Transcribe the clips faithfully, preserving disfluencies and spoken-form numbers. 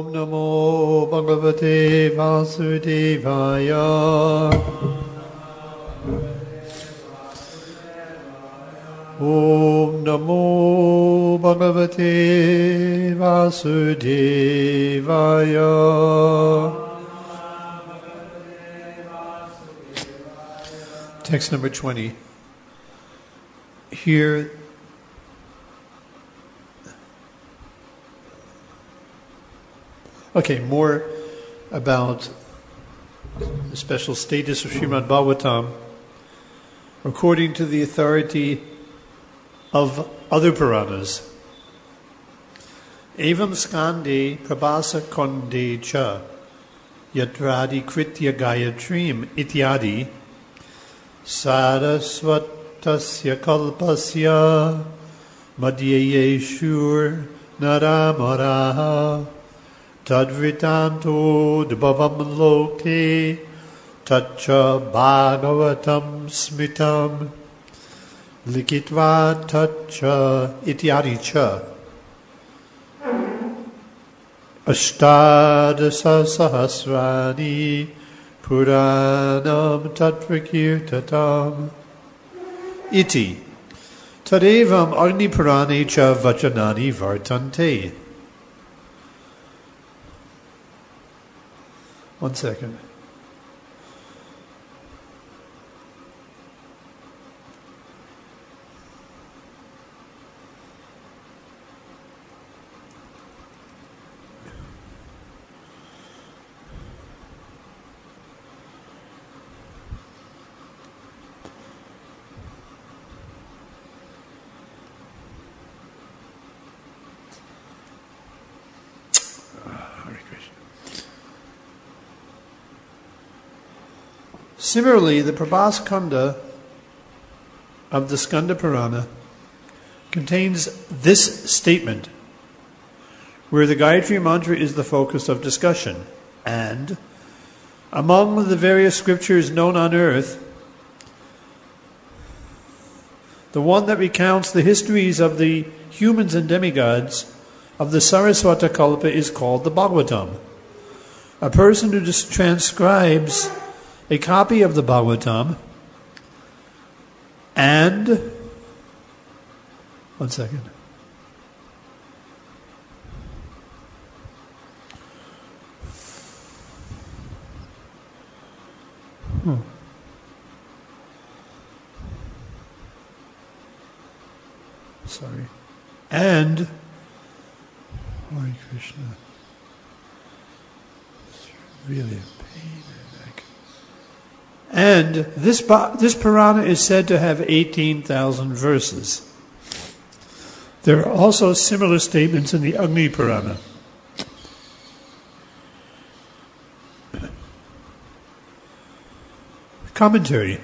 Namo Bhagavate Vasudevaya. Om Namo Bhagavate Vasudevaya. Text number twenty. Here, okay, more about the special status of Srimad Bhagavatam according to the authority of other Puranas. Evam skande prabhasa konde cha yatradi kritya gayatrim ityadi sarasvatasya kalpasya madhyayeshur naramaraha tadvitanto dvavam loke tacha bhagavatam smitam likitva tacha ityadi cha ashtadasa sahasrani puranam tatrakirtatam iti tadevam agni purane cha vachanani vartante. One second. Similarly, the Prabhas Khanda of the Skanda Purana contains this statement, where the Gayatri Mantra is the focus of discussion, and among the various scriptures known on earth, the one that recounts the histories of the humans and demigods of the Saraswata Kalpa is called the Bhagavatam. A person who just transcribes a copy of the Bhagavatam and one second. Hmm. Sorry. And Hare Krishna. It's really a pain. And this this Purana is said to have eighteen thousand verses. There are also similar statements in the Agni Purana. Commentary.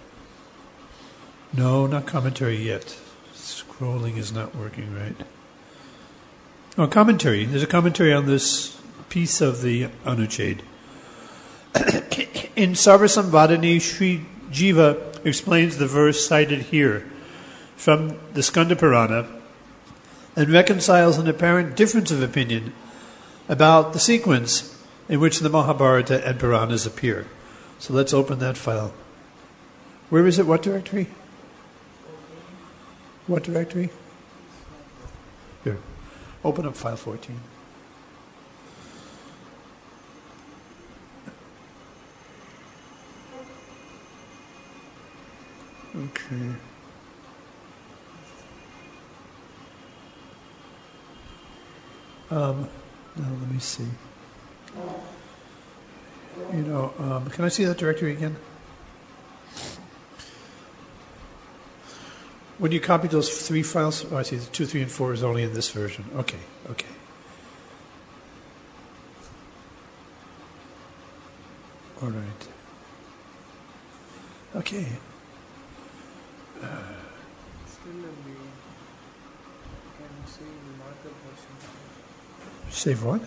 No, not commentary yet. Scrolling is not working right. Oh, commentary. There's a commentary on this piece of the Anucheda. In Sarvasamvadani, Sri Jiva explains the verse cited here from the Skanda Purana and reconciles an apparent difference of opinion about the sequence in which the Mahabharata and Puranas appear. So let's open that file. Where is it? What directory? What directory? Here. Open up file fourteen. Okay. Um, now let me see. You know, um, can I see that directory again? When you copy those three files, oh, I see the two, three, and four is only in this version. Okay, okay. All right. Okay. Uh, Save what?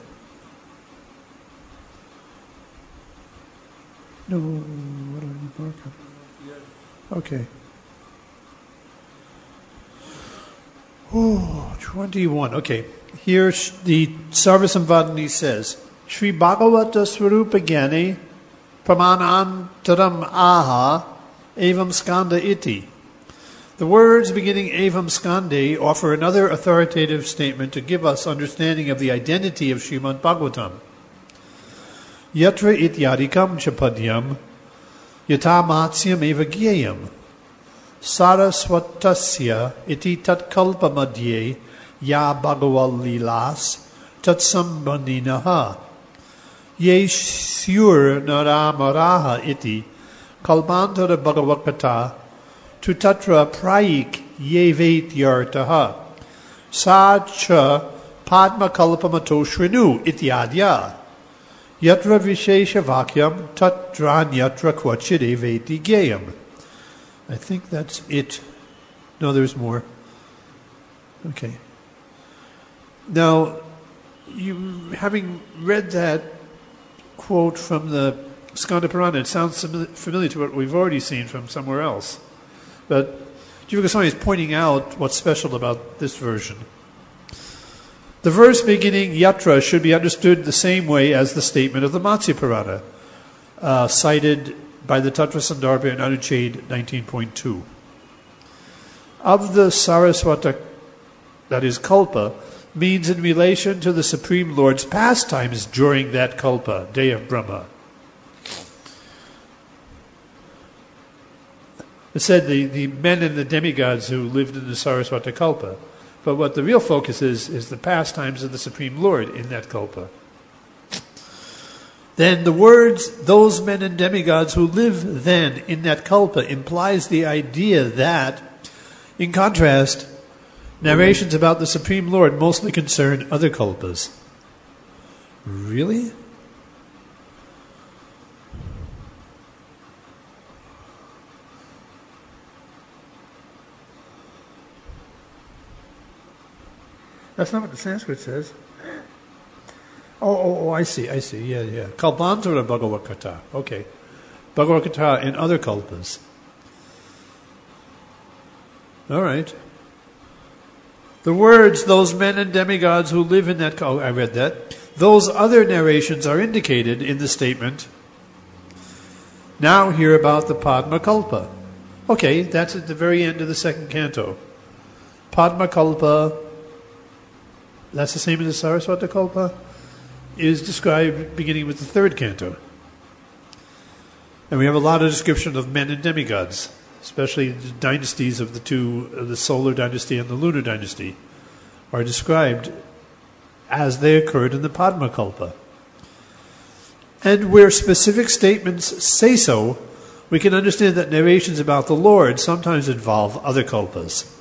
No, what do I need markup? Okay. Oh, twenty-one. Okay. here the Sarvasamvadini says, Sri Bhagavata Swarupa Gyani Pramanantaram Aha Evam Skanda Iti. The words beginning Evam Skande offer another authoritative statement to give us understanding of the identity of Srimad Bhagavatam. Yatra ityadikam chapadyam yatamatsya eva gyayam saraswatasya iti tatkalpa madhye ya bhagaval lilas tatsambandinaha ye syur naramaraha iti kalpantara bhagavakata tu tatra prayik ye vetyartaha sacha padma kalpamato shrinu ityadya yatra vishesha vakyam tatran yatra kvachid eveti gayam. I think that's it. No, there's more. Okay. Now, you having read that quote from the Skanda Purana, it sounds familiar to what we've already seen from somewhere else. But Jiva Goswami is pointing out what's special about this version. The verse beginning Yatra should be understood the same way as the statement of the Matsya Purana, uh, cited by the Tattva Sandarbha in Anucheda nineteen point two. Of the Saraswata, that is Kalpa, means in relation to the Supreme Lord's pastimes during that Kalpa, day of Brahma. It said the, the men and the demigods who lived in the Saraswata Kalpa. But what the real focus is, is the pastimes of the Supreme Lord in that Kalpa. Then the words, those men and demigods who live then in that Kalpa, implies the idea that, in contrast, narrations about the Supreme Lord mostly concern other Kalpas. Really? That's not what the Sanskrit says. Oh, oh, oh, I see, I see, yeah, yeah. Kalpantara Bhagavakata. Okay. Bhagavakata in other kalpas. All right. The words, those men and demigods who live in that... Oh, I read that. Those other narrations are indicated in the statement. Now hear about the Padma Kalpa. Okay, that's at the very end of the second canto. Padma Kalpa... That's the same as the Saraswata Kalpa, is described beginning with the third canto. And we have a lot of description of men and demigods, especially the dynasties of the two, the solar dynasty and the lunar dynasty, are described as they occurred in the Padma Kalpa. And where specific statements say so, we can understand that narrations about the Lord sometimes involve other kalpas.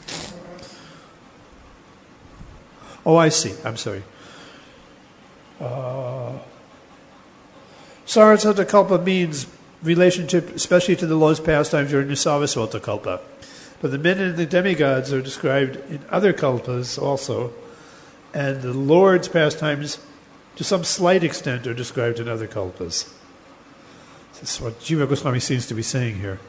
Oh, I see. I'm sorry. Uh, Saraswata Kalpa means relationship, especially to the Lord's pastimes during the Saraswata Kalpa. But the men and the demigods are described in other kalpas also, and the Lord's pastimes, to some slight extent, are described in other kalpas. This is what Jiva Goswami seems to be saying here.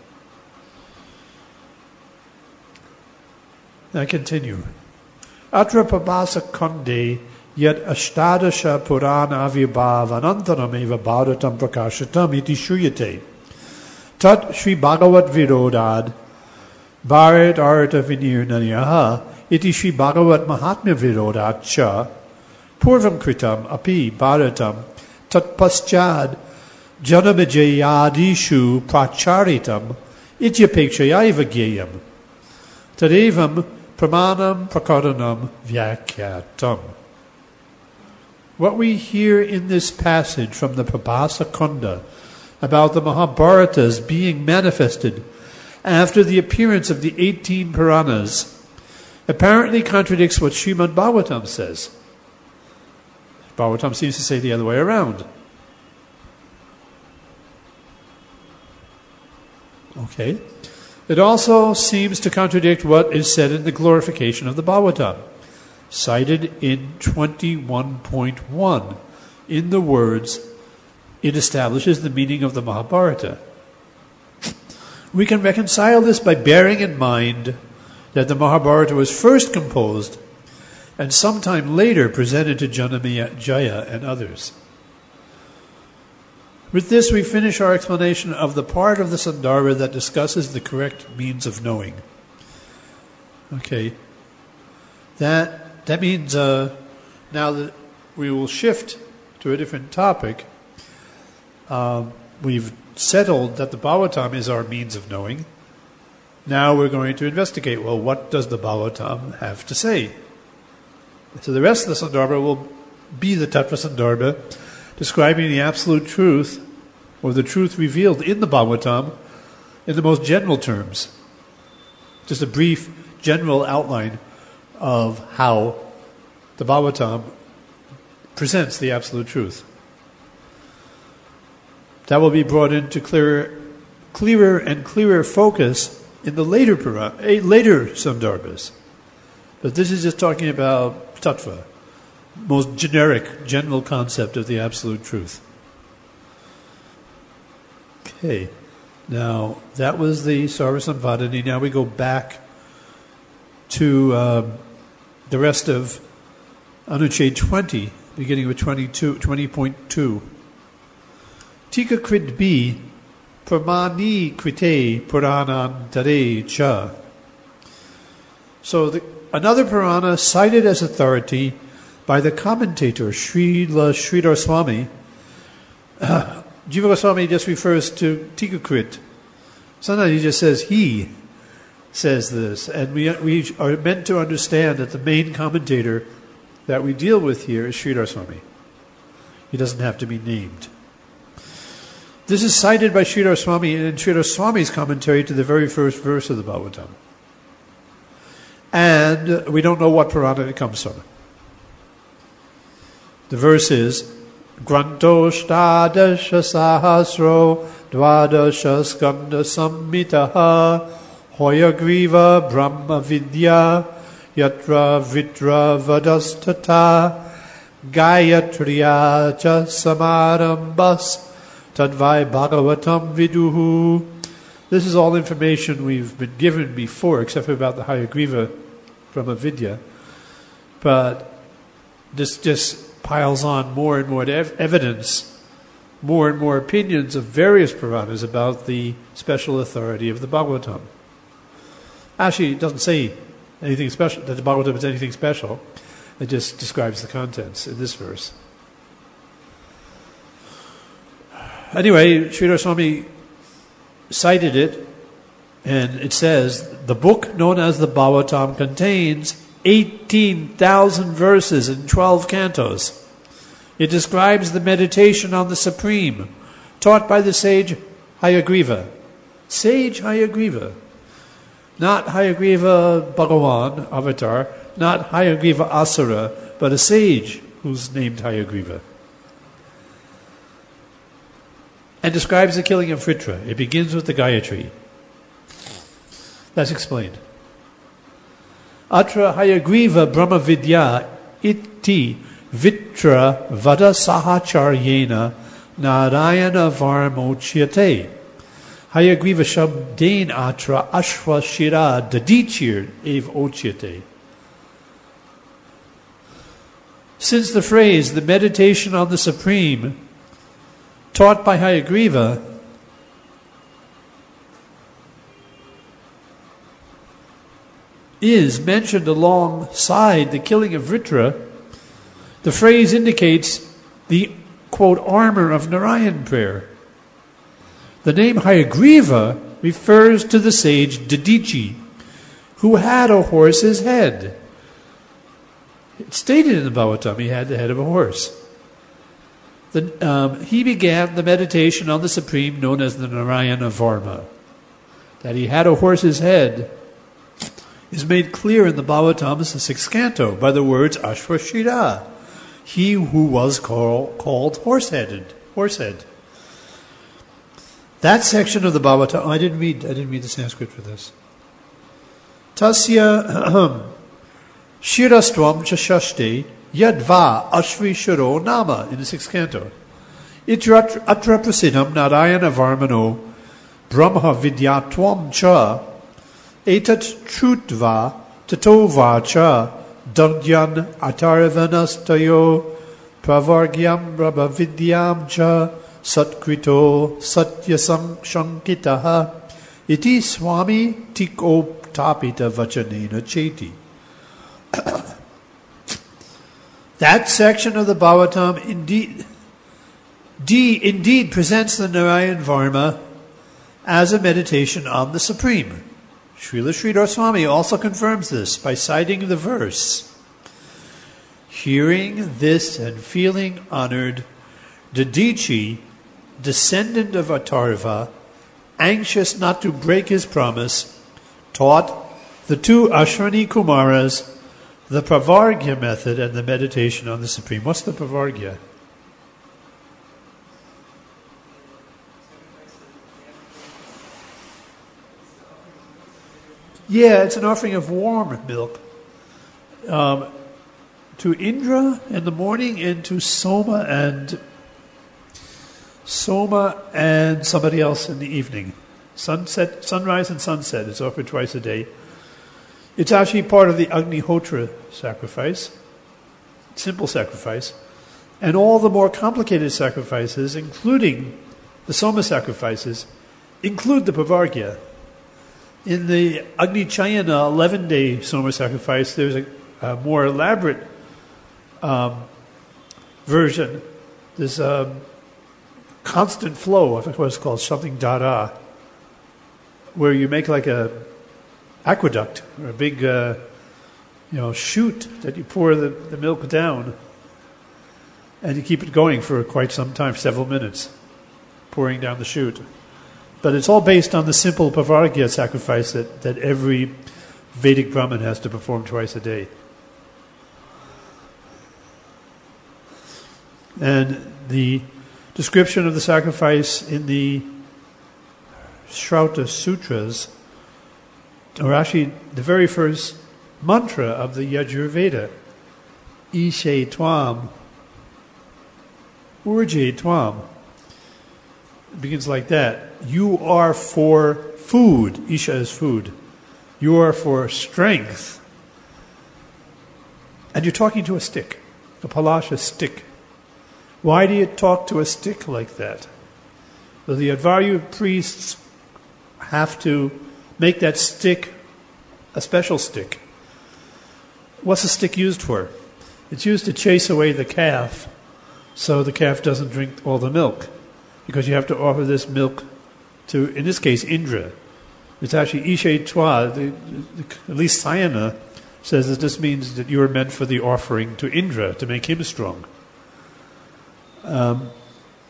Now I continue. Atra Prabhasa Konde yet Ashtadasha Purana Avibhav Anantaram Eva Bharatam Prakashatam iti Shuyate Tat Shri Bhagavat Virodad Bharat Arta Vinir Nanyaha iti Shri Bhagavat Mahatmya Virodad Cha Purvam Kritam Api Bharatam Tat Paschad Janamajayadishu Pracharitam Ityapekshayaiva Gyayam Tadevam Pramanam Prakaranam Vyakyatam. What we hear in this passage from the Prabhasa Kunda about the Mahabharatas being manifested after the appearance of the eighteen Puranas apparently contradicts what Srimad Bhagavatam says. Bhagavatam seems to say the other way around. Okay. It also seems to contradict what is said in the glorification of the Bhagavatam, cited in twenty-one point one, in the words, it establishes the meaning of the Mahabharata. We can reconcile this by bearing in mind that the Mahabharata was first composed and sometime later presented to Janamejaya and others. With this, we finish our explanation of the part of the Sandarbha that discusses the correct means of knowing. Okay. That that means uh, now that we will shift to a different topic. Um, we've settled that the Bhagavatam is our means of knowing. Now we're going to investigate, well, what does the Bhagavatam have to say? So the rest of the Sandarbha will be the Tattva Sandarbha, describing the absolute truth, or the truth revealed in the Bhagavatam, in the most general terms. Just a brief, general outline of how the Bhagavatam presents the absolute truth. That will be brought into clearer, clearer and clearer focus in the later later Sandarbhas. But this is just talking about tattva, most generic, general concept of the absolute truth. Okay, now that was the Sarvasamvadani. Now we go back to um, the rest of Anuched twenty, beginning with twenty-two, twenty point two. Tika Krit B, Pramani Krite Puranantare Cha. So the, another Purana cited as authority by the commentator Srila Sridhar Swami. Uh, Jiva Goswami just refers to Tika Krit. Sometimes he just says he says this, and we we are meant to understand that the main commentator that we deal with here is Sridhar Swami. He doesn't have to be named. This is cited by Sridhar Swami in Sridhar Swami's commentary to the very first verse of the Bhagavatam. And we don't know what Purana it comes from. The verse is, Granto Shtadasha Sahasro Dvadasha Skanda Samhitaha Hoyagriva Brahma Vidya Yatra Vitra Vadastata Gayatriya Cha Samarambas Tadvai Bhagavatam Viduhu. This is all information we've been given before, except for about the Hayagriva Brahma Vidya. But this just piles on more and more ev- evidence, more and more opinions of various Puranas about the special authority of the Bhagavatam. Actually, it doesn't say anything special, that the Bhagavatam is anything special. It just describes the contents in this verse. Anyway, Sridhar Swami cited it, and it says, the book known as the Bhagavatam contains eighteen thousand verses in twelve cantos. It describes the meditation on the Supreme, taught by the sage Hayagriva. Sage Hayagriva. Not Hayagriva Bhagavan, avatar, not Hayagriva Asura, but a sage who's named Hayagriva. And describes the killing of Vritra. It begins with the Gayatri. That's explained. Atra Hayagriva Brahma Vidya iti Vitra Vada Sahacharyena Narayana Varmochyate. Hayagriva Shabdain Atra Ashva Shira Dadichir Ev Ochyate. Since the phrase, the meditation on the Supreme, taught by Hayagriva, is mentioned alongside the killing of Vritra, the phrase indicates the, quote, armor of Narayan prayer. The name Hayagriva refers to the sage Dadichi, who had a horse's head. It's stated in the Bhagavatam he had the head of a horse. The, um, he began the meditation on the Supreme known as the Narayana Varma. That he had a horse's head is made clear in the Bhagavatam, the sixth canto, by the words Ashvashira, he who was call, called horse-headed, horsehead. That section of the Bhagavatam, oh, I didn't read, I didn't read the Sanskrit for this. Tasya Shirastvam Chashashte Yadva Ashvi Shiro Nama in the sixth canto. Itra Atra Prasidam Narayana Varmano Brahma Vidyatvam Cha Etat Trutva Tatova Cha Dagyan Atarvanastayo Pravargyam Brahmavidyam Cha Satkrito Satyasam Shankitaha Iti Swami Tiko Tapita Vachanena Cheti. That section of the Bhagavatam indeed, D, indeed presents the Narayan Varma as a meditation on the Supreme. Srila Sridhar Swami also confirms this by citing the verse, hearing this and feeling honored, Dadichi, descendant of Atharva, anxious not to break his promise, taught the two Ashwani Kumaras the Pravargya method and the meditation on the Supreme. What's the Pravargya? Yeah, it's an offering of warm milk um, to Indra in the morning and to Soma and Soma and somebody else in the evening. Sunset, sunrise and sunset is offered twice a day. It's actually part of the Agnihotra sacrifice, simple sacrifice, and all the more complicated sacrifices, including the Soma sacrifices, include the Pravargya. In the Agni Chayana eleven-day Soma sacrifice, there's a, a more elaborate um, version. There's a constant flow, I think what it's called, something dada, where you make like a aqueduct or a big, uh, you know, chute that you pour the, the milk down, and you keep it going for quite some time, several minutes, pouring down the chute. But it's all based on the simple Pravargya sacrifice that, that every Vedic Brahmin has to perform twice a day. And the description of the sacrifice in the Shrauta Sutras, or actually the very first mantra of the Yajurveda, Ishe Tvam, Urje Tvam, it begins like that. You are for food. Isha is food. You are for strength. And you're talking to a stick, a palasha stick. Why do you talk to a stick like that? So the Advaryu priests have to make that stick a special stick. What's the stick used for? It's used to chase away the calf so the calf doesn't drink all the milk. Because you have to offer this milk to, in this case, Indra. It's actually Ishe Twa, the, the, at least Sayana says that this means that you are meant for the offering to Indra, to make him strong. Um,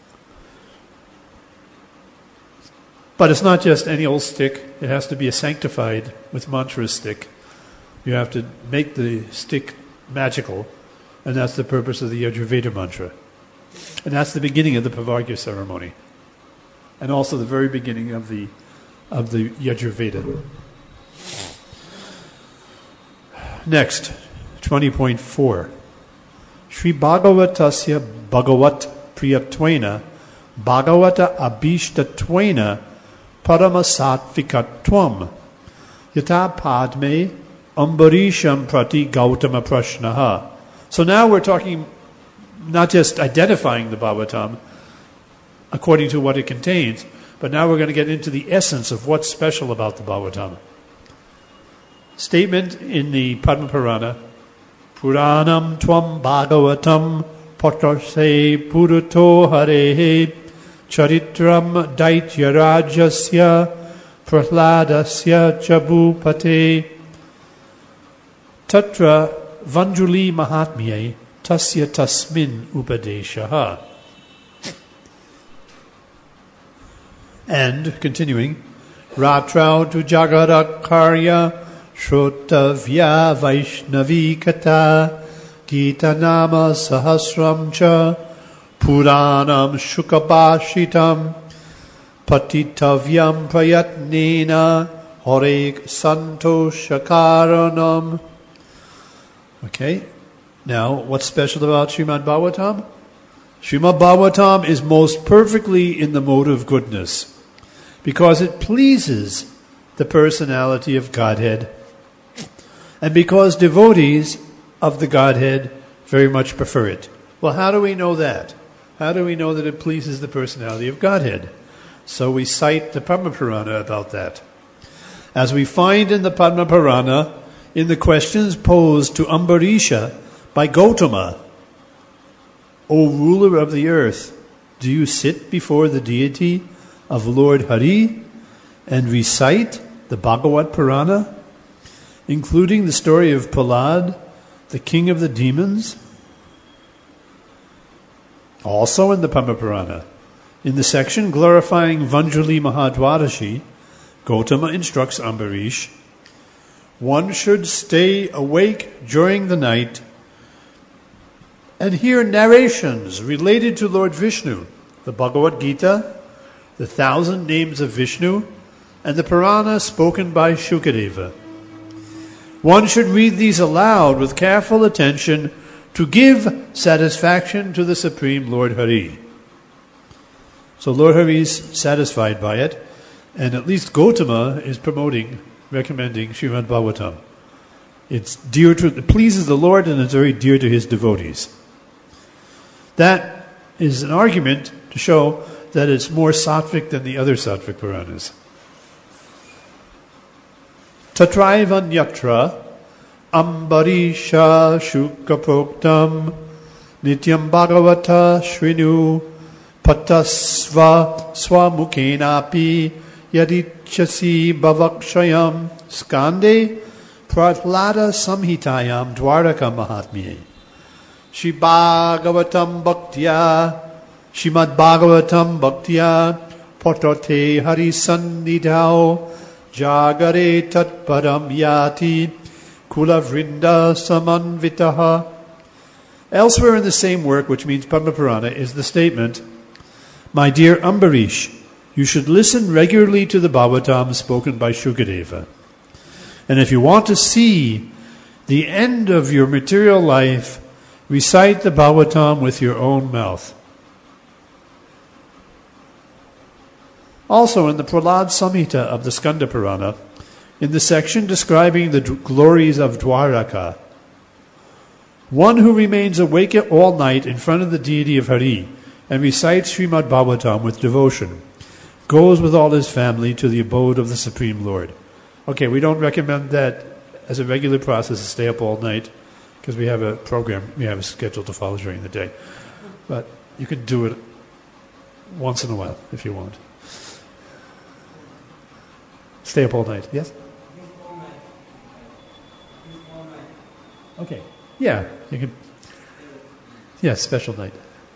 but it's not just any old stick. It has to be a sanctified, with mantra stick. You have to make the stick magical, and that's the purpose of the Yajurveda mantra. And that's the beginning of the Pravargya ceremony, and also the very beginning of the of the Yajurveda. Next, twenty point four. Sri Bhagavatasya Bhagavat Priyatwena Bhagavata Abhishtatwena Paramasatvikatvam Yata Padme Ambarisham Prati Gautama Prashnaha. So now we're talking not just identifying the Bhagavatam according to what it contains, but now we're going to get into the essence of what's special about the Bhagavatam. Statement in the Padma Purana, Puranam Tvam Bhagavatam Patrase Purato Harehe Charitram Daitya Rajasya Prahladasya Chabupate Tatra Vanjuli Mahatmye Tasya Tasmin Upadeshaha. And, continuing, Ratrau tu Jagadakarya Shrotavya Vaishnavi Kata Gita Nama Sahasram Cha Puranam Shukabashitam Patitavyam Prayatnena Horek Santoshakaranam. Okay. Now, what's special about Srimad Bhagavatam? Srimad Bhagavatam is most perfectly in the mode of goodness because it pleases the personality of Godhead, and because devotees of the Godhead very much prefer it. Well, how do we know that? How do we know that it pleases the personality of Godhead? So we cite the Padma Purana about that. As we find in the Padma Purana, in the questions posed to Ambarisha by Gautama, O ruler of the earth, do you sit before the deity of Lord Hari and recite the Bhagavat Purana, including the story of Prahlad, the king of the demons? Also in the Padma Purana, in the section glorifying Vanjali Mahadwadashi, Gautama instructs Ambarish, one should stay awake during the night and hear narrations related to Lord Vishnu, the Bhagavad Gita, the thousand names of Vishnu, and the Purana spoken by Shukadeva. One should read these aloud with careful attention to give satisfaction to the Supreme Lord Hari. So Lord Hari is satisfied by it, and at least Gautama is promoting, recommending Srimad Bhagavatam. It's dear to, it pleases the Lord, and it's very dear to his devotees. That is an argument to show that it's more sattvic than the other sattvic Puranas. Tatraiva nyatra Ambarisha Shukapoktam Nityam Bhagavata Shrinu Patasva Swamukenapi Yadichasi Bhavakshayam Skande Prahlada Samhitayam Dwaraka Mahatmye Shri Bhagavatam Bhaktya Shrimad Bhagavatam Bhaktya Potate Harisannidhao Jagare Tatparam Yati Kula Vrinda Samanvitaha. Elsewhere in the same work, which means Padma Purana, is the statement, my dear Ambarish, you should listen regularly to the Bhagavatam spoken by Shukadeva. And if you want to see the end of your material life, recite the Bhagavatam with your own mouth. Also in the Prahlad Samhita of the Skanda Purana, in the section describing the glories of Dwaraka, one who remains awake all night in front of the deity of Hari and recites Srimad Bhagavatam with devotion goes with all his family to the abode of the Supreme Lord. Okay, we don't recommend that as a regular process to stay up all night because we have a program, we have a schedule to follow during the day. But you can do it once in a while if you want. Stay up all night, yes? Okay, yeah, you can. Yeah, special night.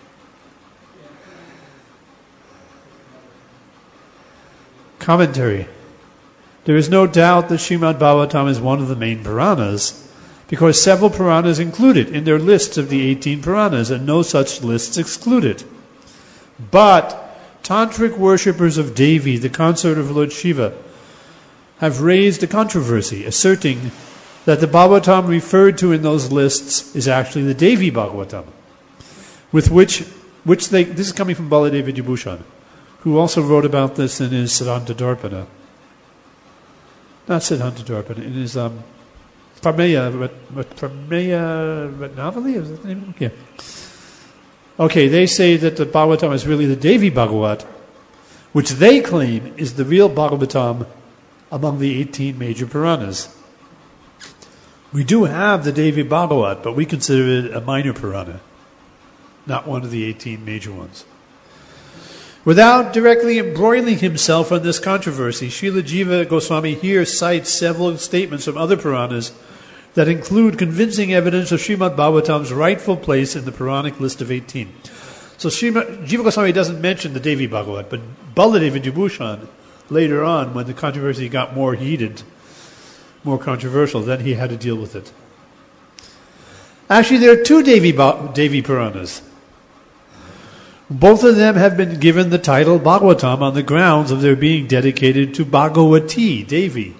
Commentary. There is no doubt that Srimad Bhagavatam is one of the main Puranas because several Puranas include it in their lists of the eighteen Puranas and no such lists exclude it. But Tantric worshippers of Devi, the consort of Lord Shiva, have raised a controversy asserting that the Bhagavatam referred to in those lists is actually the Devi Bhagavatam, with which, which they, this is coming from Baladeva Vibhushan, who also wrote about this in his Siddhanta Darpana. Not Siddhanta Darpana, in his um, Prameya, Prameya Ratnavali, is that the name? Yeah. Okay, they say that the Bhagavatam is really the Devi Bhagavat, which they claim is the real Bhagavatam among the eighteen major Puranas. We do have the Devi Bhagavat, but we consider it a minor Purana, not one of the eighteen major ones. Without directly embroiling himself on this controversy, Srila Jiva Goswami here cites several statements from other Puranas that include convincing evidence of Srimad Bhagavatam's rightful place in the Puranic list of eighteen. So Srimad, Jiva Goswami doesn't mention the Devi Bhagavat, but Baladeva Vibhushan, later on, when the controversy got more heated, more controversial, then he had to deal with it. Actually, there are two Devi, Devi Puranas. Both of them have been given the title Bhagavatam on the grounds of their being dedicated to Bhagavati, Devi.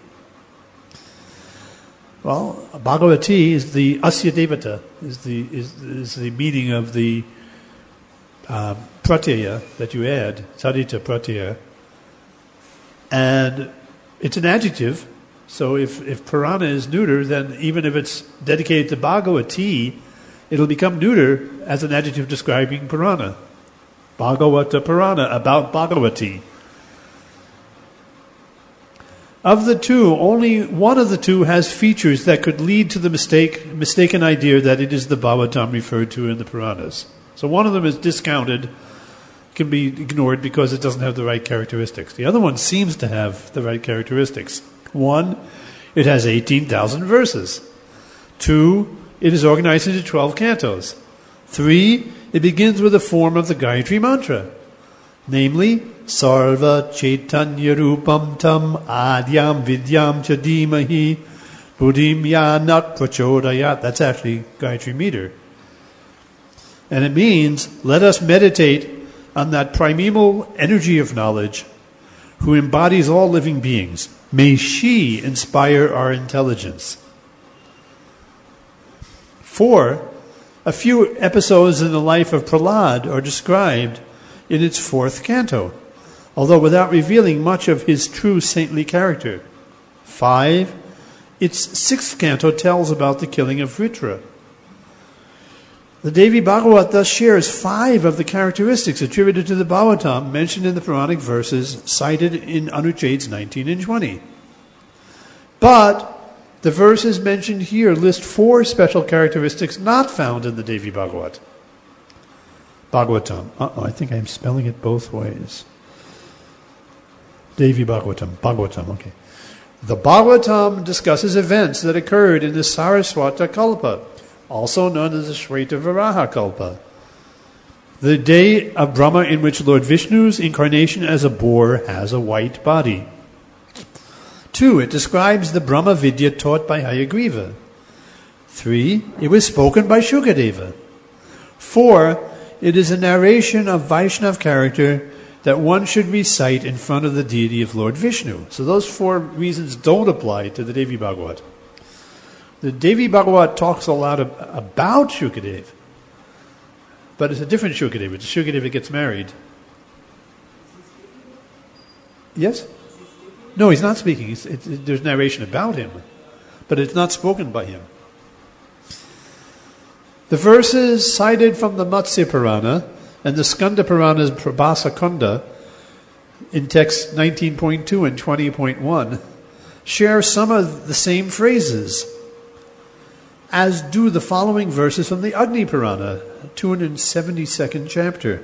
Well, Bhagavati is the Asya Devata, is the, is, is the meaning of the uh, pratyaya that you add, Sadita pratyaya. And it's an adjective, So if, if Purana is neuter, then even if it's dedicated to Bhagavati, it'll become neuter as an adjective describing Purana. Bhagavata Purana, about Bhagavati. Of the two, only one of the two has features that could lead to the mistake, mistaken idea that it is the Bhagavatam referred to in the Puranas. So one of them is discounted, can be ignored because it doesn't have the right characteristics. The other one seems to have the right characteristics. One, it has eighteen thousand verses. Two, it is organized into twelve cantos. Three, it begins with a form of the Gayatri Mantra, namely, Sarva Chaitanya Rupam Tam Adyam Vidyam Chadimahi Buddhim Yanat Prachodayat. That's actually Gayatri meter. And it means, let us meditate on that primeval energy of knowledge who embodies all living beings. May she inspire our intelligence. Four, a few episodes in the life of Prahlad are described in its fourth canto, although without revealing much of his true saintly character. Five, its sixth canto tells about the killing of Vritra. The Devi Bhagavat thus shares five of the characteristics attributed to the Bhagavatam mentioned in the Puranic verses cited in Anucheds nineteen and twenty. But the verses mentioned here list four special characteristics not found in the Devi Bhagavat. Bhagavatam. Uh-oh, I think I'm spelling it both ways. Devi Bhagavatam. Bhagavatam, okay. The Bhagavatam discusses events that occurred in the Saraswata Kalpa, also known as the Shweta Varaha Kalpa, the day of Brahma in which Lord Vishnu's incarnation as a boar has a white body. Two, it describes the Brahma Vidya taught by Hayagriva. Three, it was spoken by Shukadeva. Four, it is a narration of Vaishnav character that one should recite in front of the deity of Lord Vishnu. So those four reasons don't apply to the Devi Bhagavat. The Devi Bhagavat talks a lot of, about Shukadeva, but it's a different Shukadeva. It's a Shukadeva that gets married. Yes? No, he's not speaking. It's, it, it, there's narration about him, but it's not spoken by him. The verses cited from the Matsya Purana and the Skanda Purana's Prabhasa Kunda in text nineteen point two and twenty point one share some of the same phrases, as do the following verses from the Agni Purana, two hundred seventy-second chapter.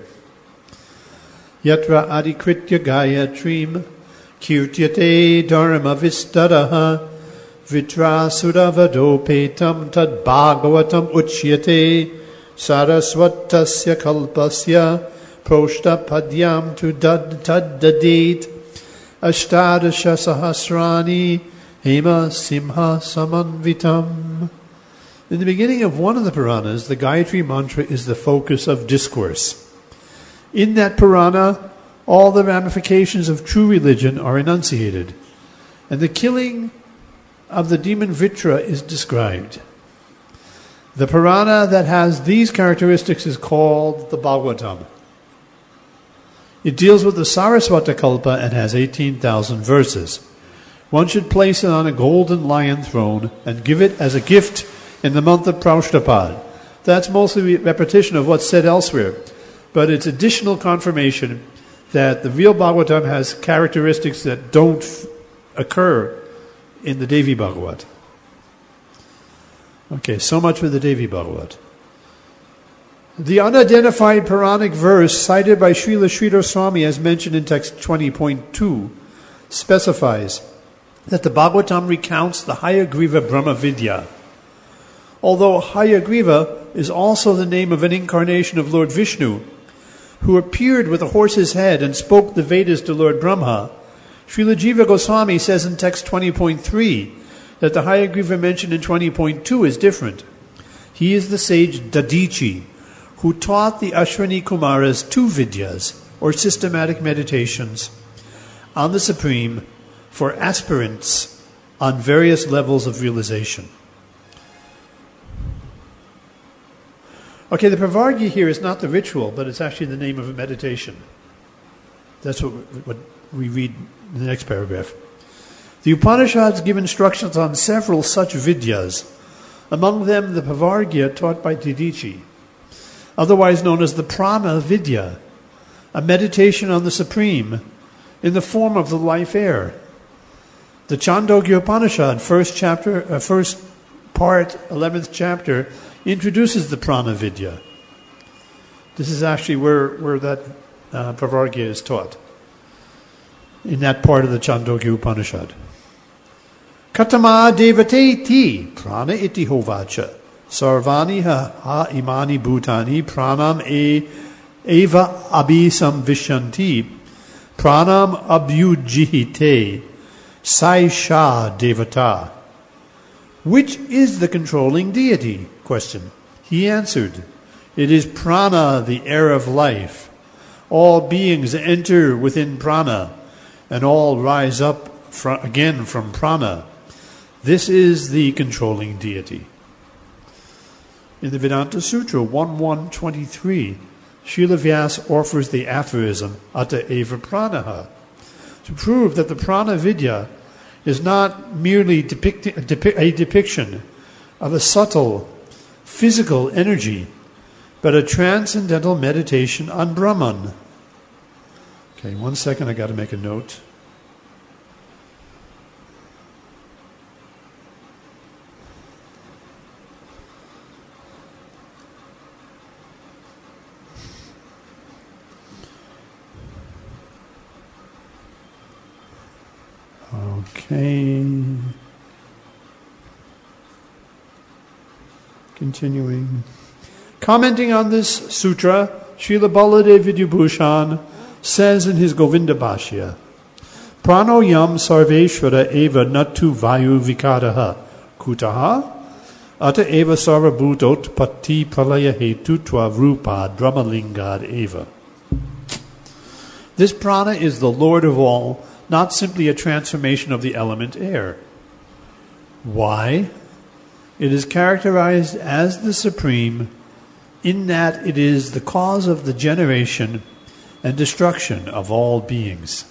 Yatra adikritya gayatrim kirtyate dharma vistadaha vitrasudavadopetam tad bhagavatam uchyate sarasvatasya kalpasya proshta padyam tu dad tad dadit ashtadasha sahasrani hema simha samanvitam. In the beginning of one of the Puranas, the Gayatri Mantra is the focus of discourse. In that Purana, all the ramifications of true religion are enunciated, and the killing of the demon Vritra is described. The Purana that has these characteristics is called the Bhagavatam. It deals with the Saraswata Kalpa and has eighteen thousand verses. One should place it on a golden lion throne and give it as a gift in the month of Praushtapad. That's mostly a repetition of what's said elsewhere, but it's additional confirmation that the real Bhagavatam has characteristics that don't f- occur in the Devi Bhagavat. Okay, so much for the Devi Bhagavat. The unidentified Puranic verse cited by Srila Sridhar Swami as mentioned in text twenty point two specifies that the Bhagavatam recounts the Hayagriva Brahma Vidya. Although Hayagriva is also the name of an incarnation of Lord Vishnu, who appeared with a horse's head and spoke the Vedas to Lord Brahma, Srila Jiva Goswami says in text twenty point three that the Hayagriva mentioned in twenty point two is different. He is the sage Dadichi, who taught the Ashwini Kumaras two Vidyas, or systematic meditations, on the Supreme for aspirants on various levels of realization. Okay, the Pravargya here is not the ritual, but it's actually the name of a meditation. That's what, what we read in the next paragraph. The Upanishads give instructions on several such vidyas, among them the Pavargya taught by Didichi, otherwise known as the Prana Vidya, a meditation on the Supreme in the form of the life air. The Chandogya Upanishad, first chapter, uh, first part, eleventh chapter, introduces the Prana Vidya. This is actually where, where that uh, Pavargya is taught, in that part of the Chandogya Upanishad. Katama devate ti prana iti hovacha sarvani ha, ha imani bhutani pranam e eva abhisam vishanti pranam abhyujihite saisha devata. Which is the controlling deity? Question. He answered, it is prana, the air of life. All beings enter within prana, and all rise up fr- again from prana. This is the controlling deity. In the Vedanta Sutra eleven twenty-three, Srila Vyasa offers the aphorism Ata eva pranaha to prove that the prana vidya is not merely depicti- a, depi- a depiction of a subtle physical energy, but a transcendental meditation on Brahman. Okay, one second, I got to make a note. Okay. Continuing. Commenting on this sutra, Srila Baladev Vidyabhushan says in his Govinda Bhashya, Prano yam sarveshvara eva natu vayu vikaraha kutaha ata eva sarvabhutot pati pralaya hetu tva rupa dramalingad eva. This prana is the Lord of all, not simply a transformation of the element air. Why? It is characterized as the supreme in that it is the cause of the generation and destruction of all beings.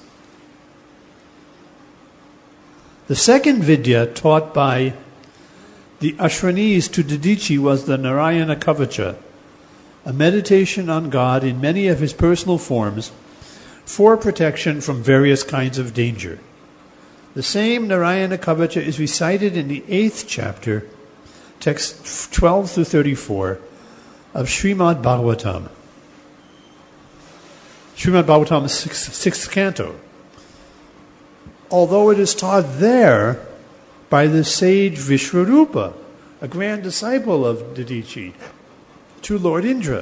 The second vidya taught by the Ashranis to Didichi was the Narayana Kavacha, a meditation on God in many of his personal forms for protection from various kinds of danger. The same Narayana Kavacha is recited in the eighth chapter, text twelve through thirty-four, of Srimad Bhagavatam. Srimad Bhagavatam's sixth, sixth canto. Although it is taught there by the sage Vishvarupa, a grand disciple of Didichi, to Lord Indra.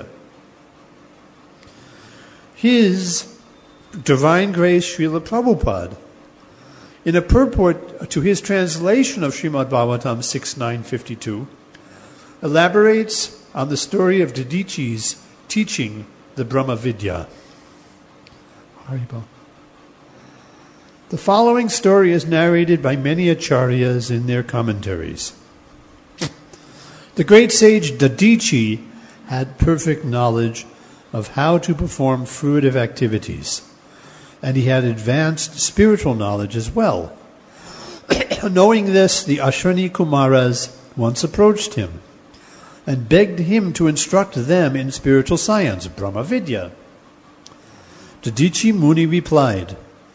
His Divine Grace Srila Prabhupada, in a purport to his translation of Srimad Bhagavatam six nine fifty-two, elaborates on the story of Didichi's teaching the Brahma Vidya. Haribol. The following story is narrated by many acharyas in their commentaries. The great sage Didichi had perfect knowledge of how to perform fruitive activities, and he had advanced spiritual knowledge as well. Knowing this, the Ashrani Kumaras once approached him and begged him to instruct them in spiritual science, Brahma Vidya. Didichi Muni replied,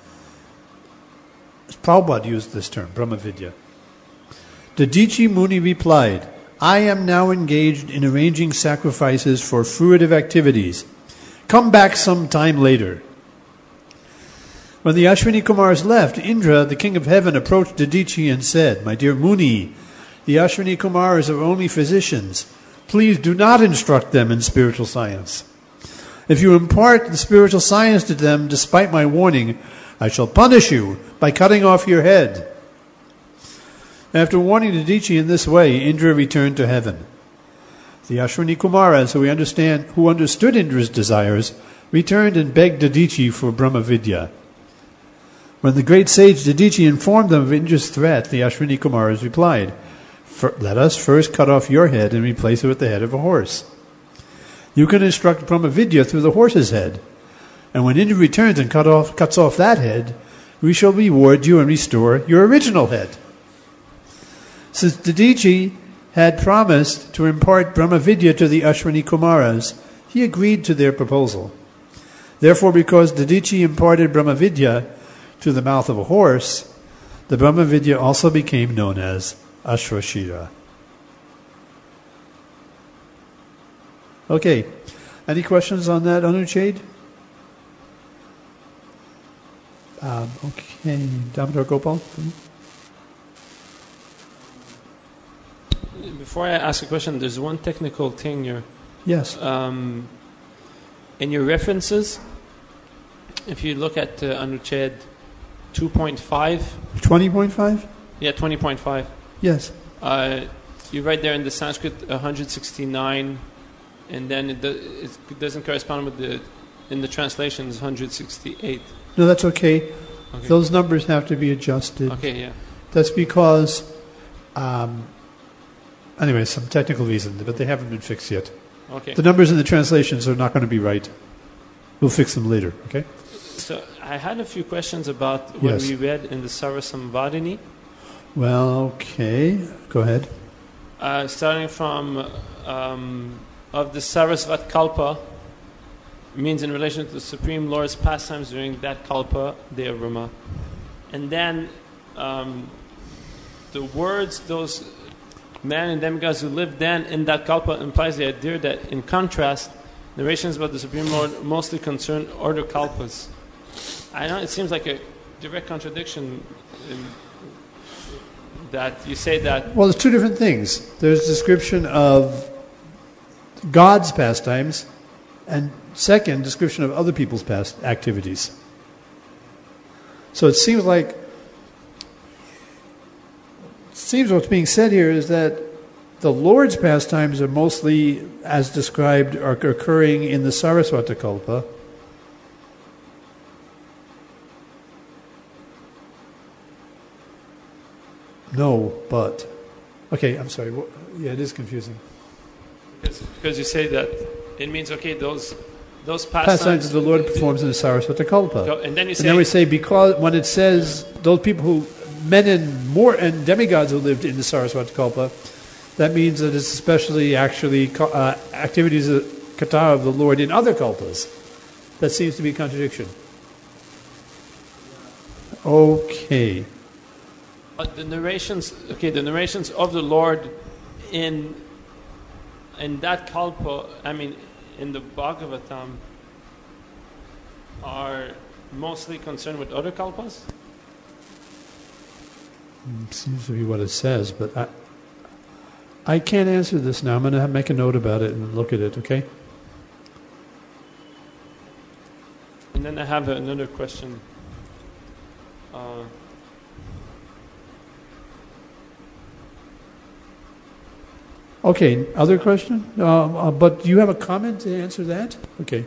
Prabhupada used this term, Brahma Vidya. Didichi Muni replied, I am now engaged in arranging sacrifices for fruitive activities. Come back some time later. When the Ashwini Kumars left, Indra, the king of heaven, approached Didichi and said, My dear Muni, the Ashwini Kumars are only physicians. Please do not instruct them in spiritual science. If you impart the spiritual science to them despite my warning, I shall punish you by cutting off your head. After warning Didichi in this way, Indra returned to heaven. The Ashwini Kumaras, who, understand, who understood Indra's desires, returned and begged Didichi for Brahma Vidya. When the great sage Didichi informed them of Indra's threat, the Ashwini Kumaras replied, Let us first cut off your head and replace it with the head of a horse. You can instruct Brahma Vidya through the horse's head. And when Indra returns and cut off, cuts off that head, we shall reward you and restore your original head. Since Dadichi had promised to impart Brahmavidya to the Ashwini Kumaras, he agreed to their proposal. Therefore, because Dadichi imparted Brahmavidya to the mouth of a horse, the Brahmavidya also became known as Ashwashira. Okay. Any questions on that, Anuchade? Um, okay. Damodar Gopal? Before I ask a question, there's one technical thing here. Yes. Um, in your references, if you look at uh, Anuchad two point five. twenty point five? Yeah, twenty point five. Yes. Uh, you write there in the Sanskrit one hundred sixty-nine, and then it, do, it doesn't correspond with the, in the translations, one hundred sixty-eight. No, that's okay. Okay. Those numbers have to be adjusted. Okay, yeah. That's because, um, anyway, some technical reason, but they haven't been fixed yet. Okay. The numbers in the translations are not going to be right. We'll fix them later, okay? So I had a few questions about what Yes. we read in the Sarasambhadini. Well, okay. Go ahead. Uh, starting from um, of the Sarasvat Kalpa means in relation to the Supreme Lord's pastimes during that Kalpa, Devrama. And then um, the words those men and demigods who lived then in that Kalpa implies the idea that in contrast, narrations about the Supreme Lord mostly concern order Kalpas. I know it seems like a direct contradiction in that you say that. Well, there's two different things. There's description of God's pastimes, and second, description of other people's past activities. So it seems like, it seems what's being said here is that the Lord's pastimes are mostly, as described, are occurring in the Saraswata Kalpa. No, but... Okay, I'm sorry. Yeah, it is confusing. Because, because you say that it means, okay, those those pastimes... Pastimes that the Lord performs in the Saraswata Kalpa. And then you say... And then we say, because when it says those people who, men and more and demigods who lived in the Saraswata Kalpa, that means that it's especially actually uh, activities of kata of the Lord in other kalpas. That seems to be a contradiction. Okay. But the narrations, okay, the narrations of the Lord in in that kalpa, I mean, in the Bhagavatam, are mostly concerned with other kalpas? Seems to be what it says, but I, I can't answer this now. I'm going to make a note about it and look at it, okay? And then I have another question. Uh, Okay, other question? Uh, uh, but do you have a comment to answer that? Okay.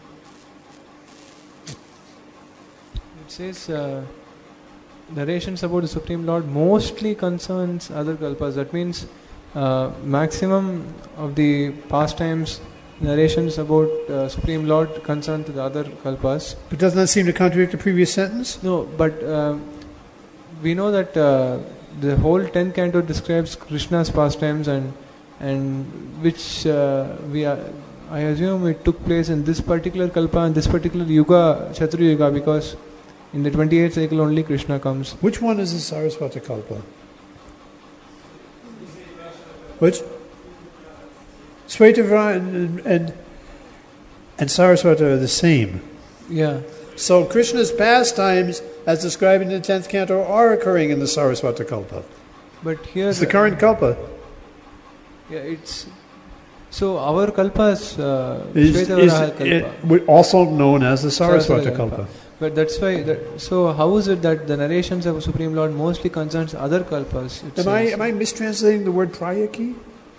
It says uh, narrations about the Supreme Lord mostly concerns other kalpas. That means uh, maximum of the pastimes, narrations about uh, Supreme Lord concern to the other kalpas. But doesn't that seem to contradict the previous sentence? No, but uh, we know that uh, the whole tenth canto describes Krishna's pastimes and and which uh, we are, I assume it took place in this particular kalpa and this particular yuga, Kshatriya yuga, because in the twenty-eighth cycle only Krishna comes. Which one is the Saraswata Kalpa? Which? Svetavara and, and, and Saraswata are the same. Yeah. So Krishna's pastimes, as described in the tenth canto, are occurring in the Saraswata Kalpa. But here... It's the current Kalpa. Yeah, it's... So our kalpas, uh, Is, Shvetavara is kalpa. it, we're also known as the Saraswata Saraswata Kalpa. But that's why... That, so how is it that the narrations of Supreme Lord mostly concerns other kalpas? It Am I, says. am I mistranslating the word prayaki?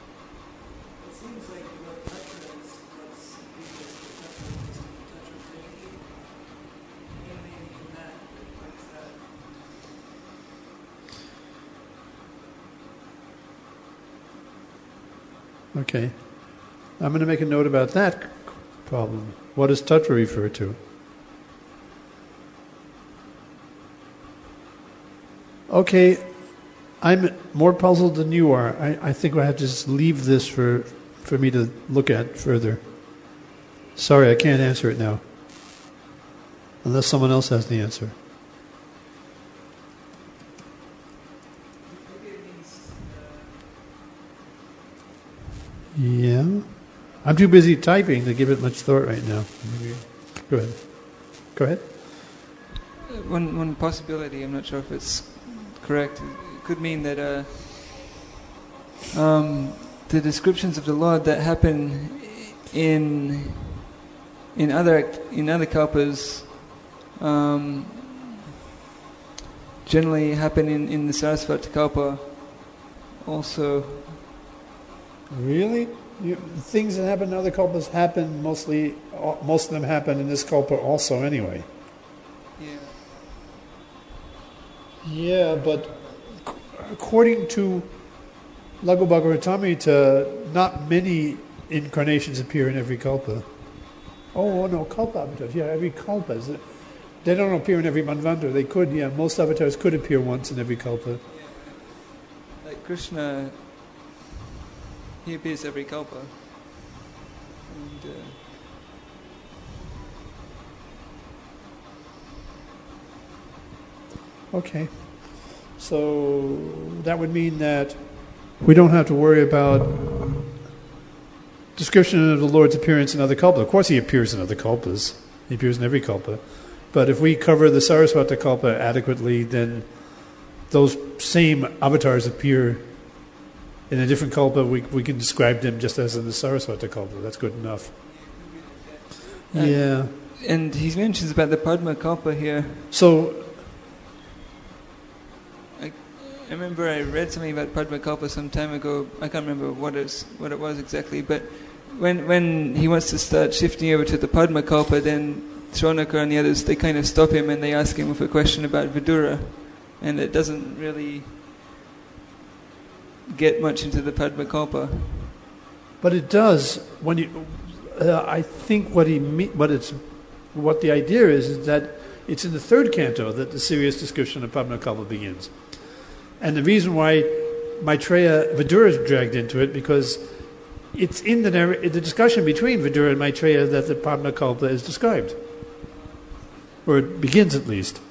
Okay. I'm going to make a note about that problem. What does Tattva refer to? Okay, I'm more puzzled than you are. I, I think I have to just leave this for, for me to look at further. Sorry, I can't answer it now. Unless someone else has the answer. Yeah. I'm too busy typing to give it much thought right now. Go ahead. Go ahead. One one possibility, I'm not sure if it's correct, it could mean that uh, um, the descriptions of the Lord that happen in in other in other kalpas um, generally happen in, in the Sarasvata kalpa also. Really? You, things that happen in other kalpas happen mostly, most of them happen in this kalpa also anyway. Yeah. Yeah, but according to Laghu Bhagavatamrita, not many incarnations appear in every kalpa. Oh, no, kalpa avatars. Yeah, every kalpa. Is it, they don't appear in every manvantara. They could, yeah, most avatars could appear once in every kalpa. Yeah. Like Krishna, he appears every kalpa. And, uh, Okay. So that would mean that we don't have to worry about description of the Lord's appearance in other kalpas. Of course he appears in other kalpas. He appears in every kalpa. But if we cover the Sarasvata kalpa adequately, then those same avatars appear in a different kalpa. We we can describe them just as in the Sarasvata kalpa. That's good enough. Uh, Yeah. and he mentions about the Padma kalpa here. So I remember I read something about Padma kalpa some time ago. I can't remember what it's what it was exactly, but when when he wants to start shifting over to the Padma kalpa, then Shronaka and the others, they kind of stop him and they ask him with a question about Vidura, and it doesn't really get much into the Padma kalpa. But it does when you. Uh, I think what he me- what it's what the idea is is that it's in the third canto that the serious description of Padma kalpa begins, and the reason why Maitreya Vidura is dragged into it because it's in the narr- the discussion between Vidura and Maitreya that the Padma kalpa is described, or it begins at least.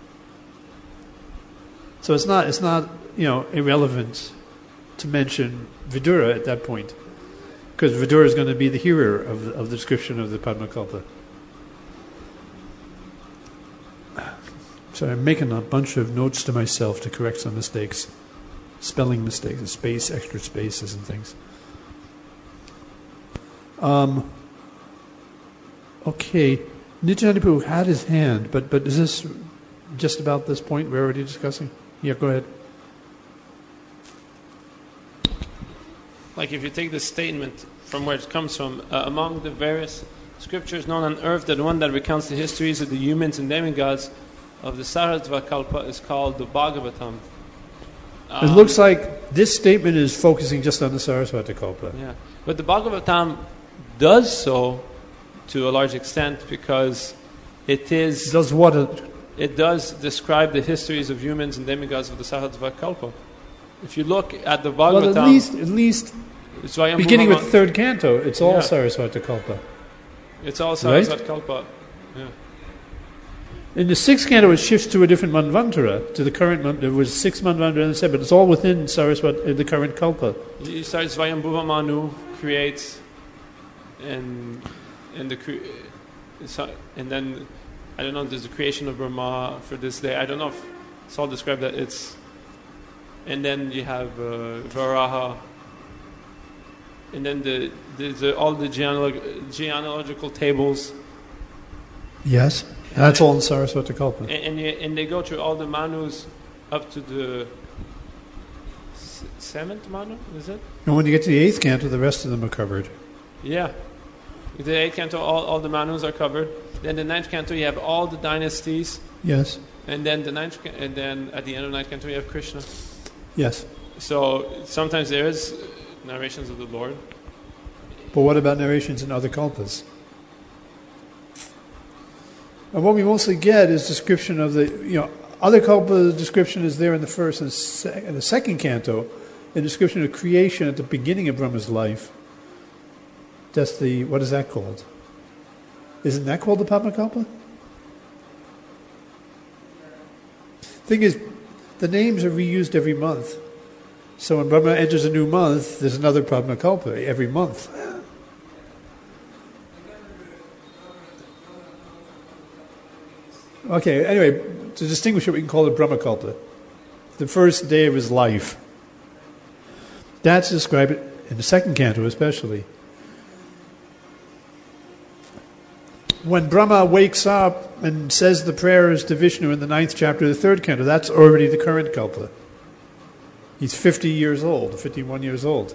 So it's not it's not you know irrelevant to mention Vidura at that point, because Vidura is going to be the hearer of the, of the description of the Padma kalpa. So I'm making a bunch of notes to myself to correct some mistakes, spelling mistakes, space, extra spaces, and things. Um. Okay, Nityananda had his hand, but but is this just about this point we're already discussing? Yeah, go ahead. Like if you take the statement from where it comes from, uh, among the various scriptures known on earth, the one that recounts the histories of the humans and demigods of the Sarasvata kalpa is called the Bhagavatam. Um, It looks like this statement is focusing just on the Sarasvata kalpa. Yeah, but the Bhagavatam does so to a large extent because it is Does what? It, it does describe the histories of humans and demigods of the Sarasvata kalpa. If you look at the Bhagavatam, well, at least at least it's Svayambhuva beginning with Manu- third canto, it's all Yeah. Sarasvata kalpa. It's all Right? Sarasvata kalpa. Yeah. In the sixth canto, it shifts to a different manvantara, to the current manvantara. There was six manvantara and seven, but it's all within Sarasvata, uh, the current kalpa. You start Svayambhuva Manu creates, and and the cre- so- and then I don't know. There's the creation of Brahma for this day. I don't know if it's all described that it's, and then you have uh, Varaha, and then the, the, the all the genealog- genealogical tables. Yes, that's all in Sarasvata kalpa. And and, you, and they go through all the manus up to the s- seventh manu, is it? And when you get to the eighth canto, the rest of them are covered. Yeah. The eighth canto, all, all the manus are covered. Then the ninth canto, you have all the dynasties. Yes, And then the ninth, ca- and then at the end of ninth canto, you have Krishna. yes. So sometimes there is narrations of the Lord. But what about narrations in other kalpas? And what we mostly get is description of the, you know, other kalpa description is there in the first and se- in the second canto, a description of creation at the beginning of Brahma's life. That's the, what is that called? Isn't that called the Padmakalpa? Thing is, the names are reused every month. So when Brahma enters a new month, there's another Padmakalpa every month. Okay, anyway, to distinguish it, we can call it Brahmakalpa. The first day of his life. That's described in the second canto especially. When Brahma wakes up and says the prayers to Vishnu in the ninth chapter of the third canto, that's already the current kalpa. He's fifty years old, fifty-one years old.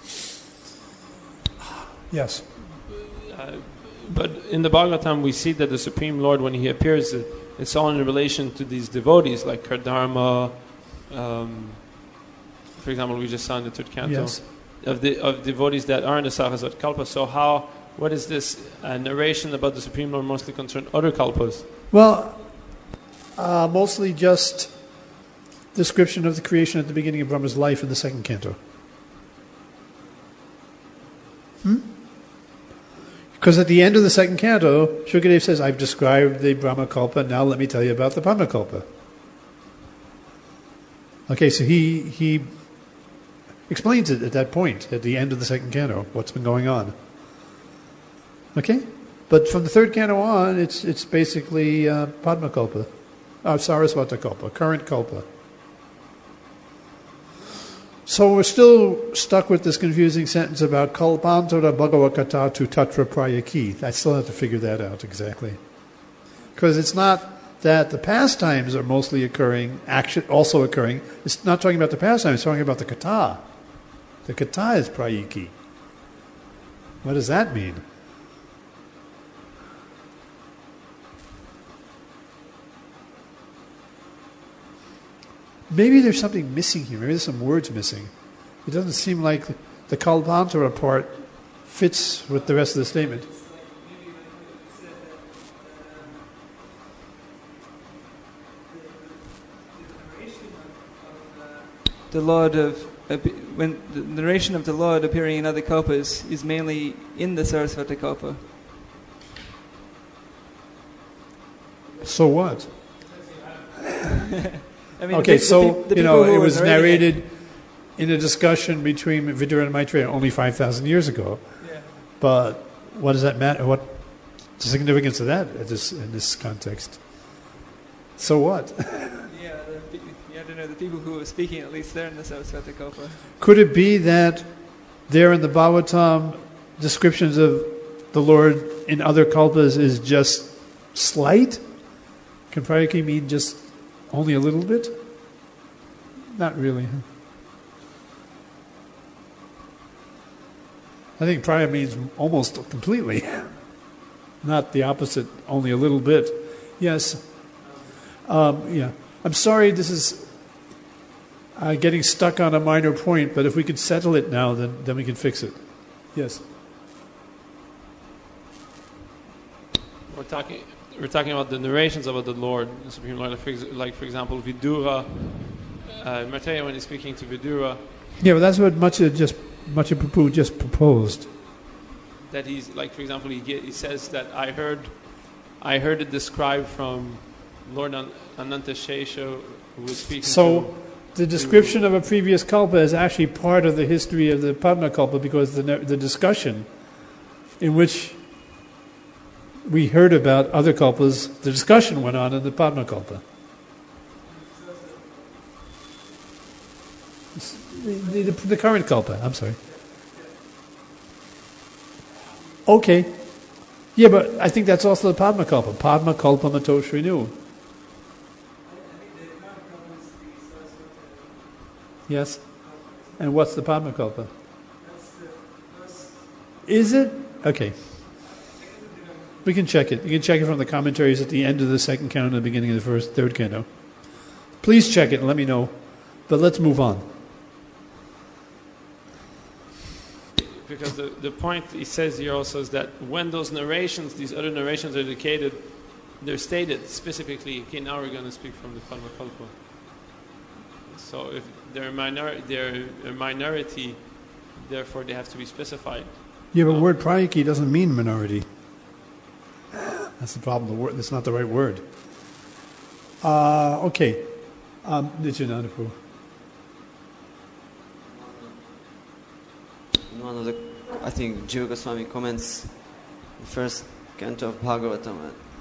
Yes? Uh, but in the Bhagavatam, we see that the Supreme Lord, when he appears, it's all in relation to these devotees, like Kardama, um, for example, we just saw in the third canto, yes. of the of devotees that are in the Saraswat Kalpa. So how, what is this uh, narration about the Supreme Lord mostly concerned other kalpas? Well, uh, mostly just description of the creation at the beginning of Brahma's life in the second canto. Hmm? Because at the end of the second canto, Shukadeva says, I've described the Brahma Kalpa, now let me tell you about the Padma Kalpa. Okay, so he he explains it at that point, at the end of the second canto, what's been going on. Okay? But from the third canto on, it's it's basically uh, Padma Kalpa, uh, Saraswata Kalpa, current Kalpa. So we're still stuck with this confusing sentence about Kalpantara Bhagavakata tu Tatra Prayaki. I still have to figure that out exactly. Because it's not that the pastimes are mostly occurring, actually also occurring. It's not talking about the pastimes, it's talking about the kata. The kata is Prayaki. What does that mean? Maybe there's something missing here. Maybe there's some words missing. It doesn't seem like the Kalpantara part fits with the rest of the statement. The Lord of when the narration of the Lord appearing in other kalpas is mainly in the Saraswata Kalpa. So what? I mean, okay, the, so, the, the you know, who it was narrated it. in a discussion between Vidura and Maitreya only five thousand years ago. Yeah. But what does that matter? What's the significance of that in this, in this context? So what? yeah, the, you have to know the people who were speaking, at least they're in the Saraswata Kalpa. Could it be that there in the Bhagavatam descriptions of the Lord in other kalpas is just slight? Can Prayaki mean just only a little bit? Not really. Huh? I think Praya means almost completely. Not the opposite, only a little bit. Yes. Um, yeah. I'm sorry this is uh, getting stuck on a minor point, but if we could settle it now, then, then we can fix it. Yes. We're talking... We're talking about the narrations about the Lord, the Supreme Lord. Like, for, like, for example, Vidura, uh, Maitreya, when he's speaking to Vidura. Yeah, but that's what Macha just Macha Prabhu just proposed. That he's like, for example, he get, he says that I heard, I heard it described from Lord An- Ananta Shesha, who was speaking. So, to, the description to, of a previous kalpa is actually part of the history of the Padma Kalpa, because the the discussion in which we heard about other kalpas, the discussion went on in the Padma Kalpa. The, the, the current kalpa, I'm sorry. Okay. Yeah, but I think that's also the Padma Kalpa. Padma Kalpa Mato Shrinu. Yes? And what's the Padma Kalpa? Is it? Okay. We can check it. You can check it from the commentaries at the end of the second canto and the beginning of the first, third canto. Please check it and let me know. But let's move on. Because the, the point he says here also is that when those narrations, these other narrations are dedicated they're stated specifically. Okay, now we're going to speak from the Kalma Kalpa. So if they're a minor, they're a minority, therefore they have to be specified. Yeah, but Um, word prayaki doesn't mean minority. That's the problem. The word, that's not the right word. Uh, okay. Um, Nityanandapu. In one of the, I think, Jiva Goswami comments the first canto of Bhagavatam.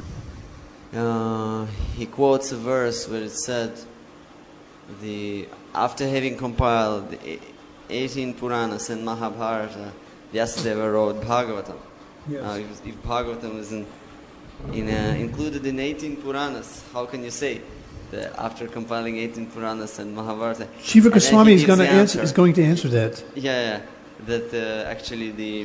Uh, he quotes a verse where it said, "The after having compiled the eighteen Puranas and Mahabharata, Vyasadeva wrote Bhagavatam." Yes. Now, if, if Bhagavatam is in, in uh, included in eighteen Puranas, how can you say that after compiling eighteen Puranas and Mahabharata? Shiva And then Goswami he is gives going to the answer. answer. Is going to answer that. Yeah, yeah. That uh, actually the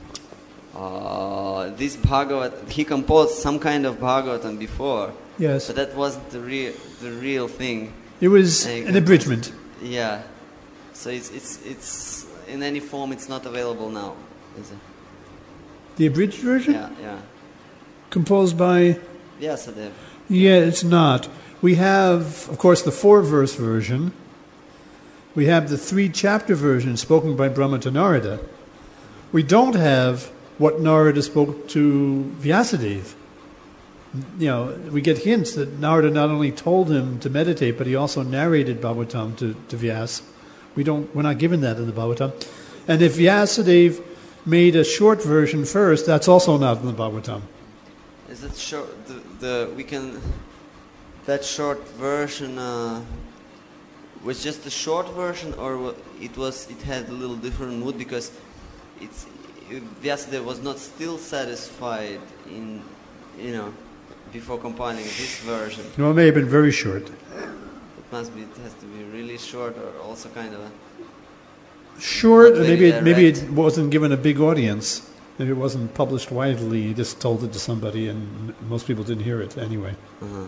uh, this Bhagavat, he composed some kind of Bhagavatam before, Yes. but that wasn't the real the real thing. It was Like, an abridgment. Yeah. So it's it's it's in any form it's not available now, is it? The abridged version, Yeah, yeah. composed by. Yeah, Sadev. Yeah, it's not. We have, of course, the four-verse version. We have the three-chapter version spoken by Brahma to Narada. We don't have what Narada spoke to Vyasadeva. You know, we get hints that Narada not only told him to meditate, but he also narrated Bhagavatam to, to Vyas. We don't. We're not given that in the Bhagavatam. And if Vyasadeva made a short version first, that's also not in the Bhagavatam. Is it short? The, the we can that short version uh, was just the short version, or wa- it was it had a little different mood because it's Vyasadeva was not still satisfied in you know before compiling this version. No, it may have been very short. It must be. It has to be really short, or also kind of. A, Short, Not and very maybe it, maybe direct. it wasn't given a big audience. Maybe it wasn't published widely. He just told it to somebody, and most people didn't hear it anyway. uh-huh.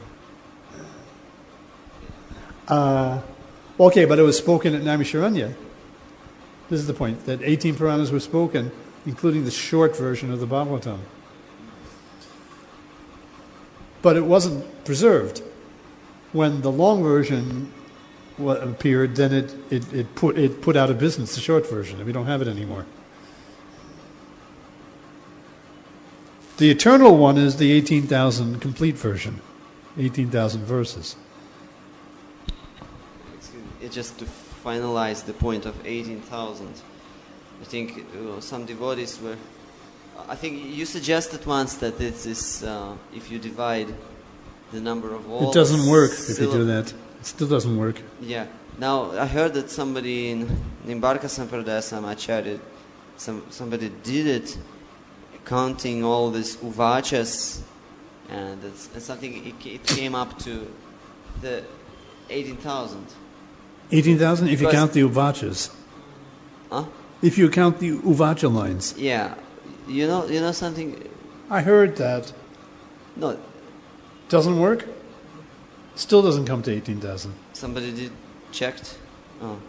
Uh, okay, but it was spoken at Naimisharanya. This is the point, that eighteen Puranas were spoken, including the short version of the Bhagavatam. But it wasn't preserved. When the long version wa- appeared, then it, it, it, put, it put out of business the short version, and we don't have it anymore. The eternal one is the eighteen thousand complete version, eighteen thousand verses. Excuse me, It's just to finalize the point of eighteen thousand. I think uh, some devotees were. I think you suggested once that it is uh, if you divide the number of all. It doesn't work if you syllab- do that. It still doesn't work. Yeah. Now I heard that somebody in Nimbarka Sampradaya Samacharya, some somebody did it, counting all these uvachas, and it's, it's something. It, ca- it came up to the eighteen thousand. eighteen thousand if you Because- count the uvachas. Huh? If you count the uvacha lines. Yeah. You know. You know something. I heard that. No. Doesn't work? Still doesn't come to eighteen thousand. Somebody did checked. Oh.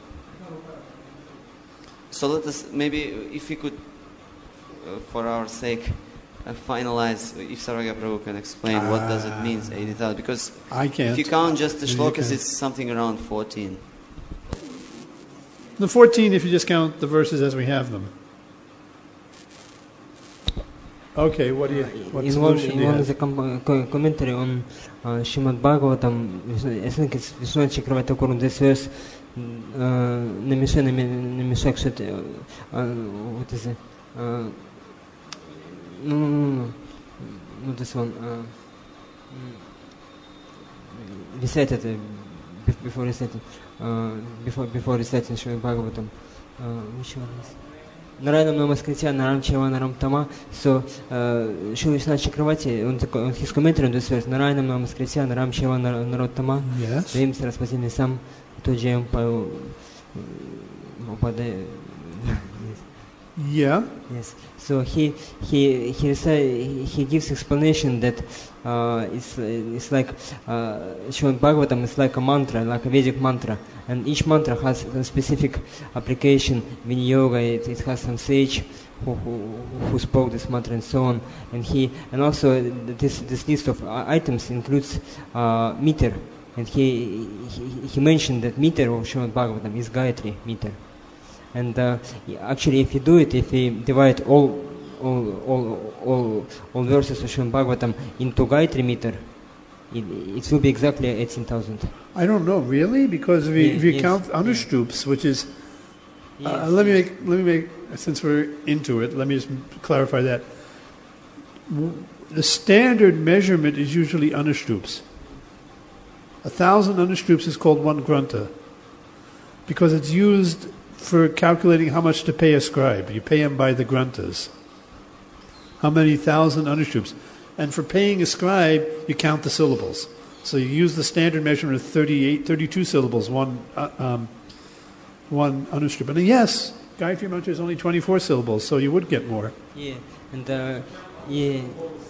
So let us maybe if we could, uh, for our sake, uh, finalize. If Saragya Prabhu can explain what does it mean eighty thousand, because I can't. if you count just the You shlokas, can. it's something around fourteen. The fourteen if you just count the verses as we have them. Okay, what do you what in one, solution do in you one of have? the com- co- commentary on uh, Srimad Bhagavatam, I think it's Vishwanath Chakravarti, this verse, uh, намешай, намешай, что это, what is it? Uh, no, no, no, no, not this one. Uh, recite it uh, before reciting, uh, before before reciting Srimad Bhagavatam. Uh, which one is? Наранам Namaskritya, Naram Cheva, Naram Tama. So, uh, Srila Vishwanath Chakravarti, on, the, on his commentary on this verse, Naranam Namaskritya, Naram Cheva, Naram Tama. Yes. Им се разпознаем сам, то джем по упаде. Yeah. Yes. So he he he say, he gives explanation that uh, it's it's like uh, Srimad Bhagavatam is like a mantra, like a Vedic mantra, and each mantra has a specific application. In yoga, it, it has some sage who, who, who spoke this matter and so on. And he and also this this list of uh, items includes uh, meter, and he, he he mentioned that meter of Srimad Bhagavatam is Gayatri meter. And uh, actually, if you do it, if you divide all all all all, all verses of Srimad Bhagavatam into Gayatri meter, it, it will be exactly eighteen thousand. I don't know, really? Because if you, Yeah, if you yes, count yeah. Anushtups, which is... Yes, uh, let me yes. make, let me make, since we're into it, let me just clarify that. W- The standard measurement is usually Anushtups. A thousand Anushtups is called one granta, because it's used for calculating how much to pay a scribe. You pay him by the grantas. How many thousand Anushtups? And for paying a scribe, you count the syllables. So you use the standard measurement of thirty-eight, thirty-two syllables, one uh, um, one Anushtup. And yes, Gayatri Mantra is only twenty-four syllables, so you would get more. Yeah, and uh, yeah.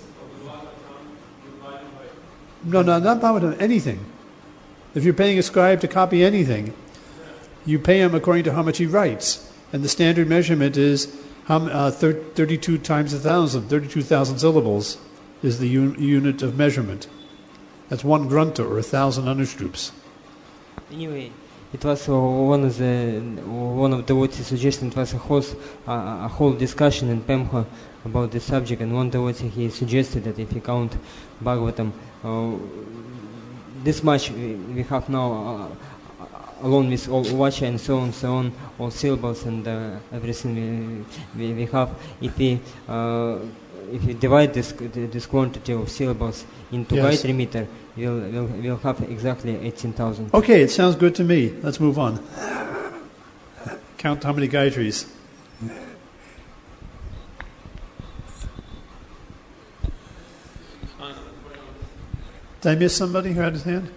No, no, not Bhagavatam, anything. If you're paying a scribe to copy anything, you pay him according to how much he writes. And the standard measurement is how, uh, thir- thirty-two times a thousand, thirty-two thousand syllables is the un- unit of measurement. That's one granta, or a thousand anushtups. Anyway, it was uh, one of the one of the devotees suggested. It was a whole uh, a whole discussion in Pemha about this subject, and one devotee he suggested that if you count Bhagavatam, uh, this much we, we have now, uh, along with all vacha and so on, so on, all syllables and uh, everything we, we, we have. If we uh, if you divide this this quantity of syllables into Yes. Gayatri meter, we'll, we'll we'll have exactly eighteen thousand. Okay, it sounds good to me. Let's move on. Count how many Gayatris. Did I miss somebody who had his hand?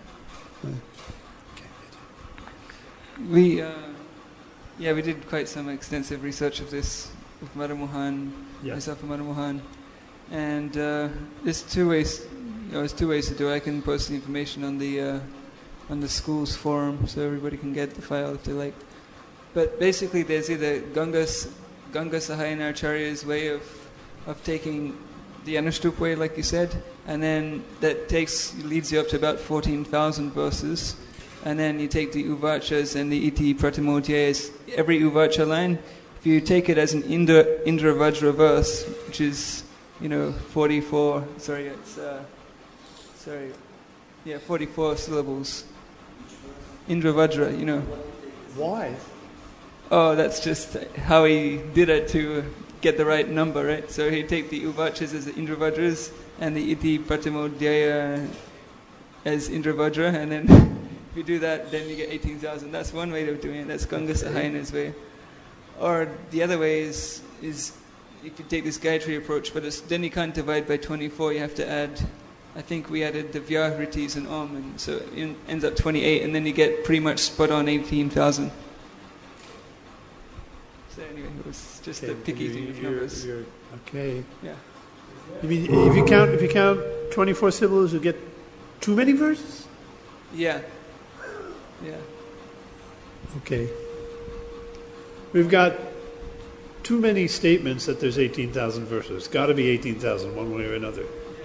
We, uh, yeah, we did quite some extensive research of this with Madam Mohan, Yeah. myself and Madam Mohan, and uh, there's two ways. You know, there's two ways to do it. I can post the information on the uh, on the school's forum, so everybody can get the file if they like. But basically, there's either Gangas Ganga Sahayana Acharya's way of of taking the Anushtup way, like you said, and then that takes leads you up to about fourteen thousand verses. And then you take the uvachas and the iti pratimodhyayas, every uvacha line. If you take it as an Indra, Indra Vajra verse, which is, you know, forty-four, sorry, it's, uh, sorry, yeah, forty-four syllables. Indra Vajra, you know. Why? Oh, that's just how he did it to get the right number, right? So he'd take the uvachas as the Indra Vajras and the iti pratimodhyaya as Indra Vajra, and then if you do that, then you get eighteen thousand. That's one way of doing it. That's Ganga Sahayana's way. Or the other way is, is if you take this Gayatri approach, but it's, then you can't divide by twenty-four. You have to add, I think we added the Vyahritis and Om, and so it ends up twenty-eight, and then you get pretty much spot on eighteen thousand. So anyway, it was just Okay, a picky you- thing of you're- numbers. you're- Okay. Yeah. You mean if you count if you count twenty-four syllables, you get too many verses? Yeah. Yeah. Okay. We've got too many statements that there's eighteen thousand verses. Got to be eighteen thousand one way or another.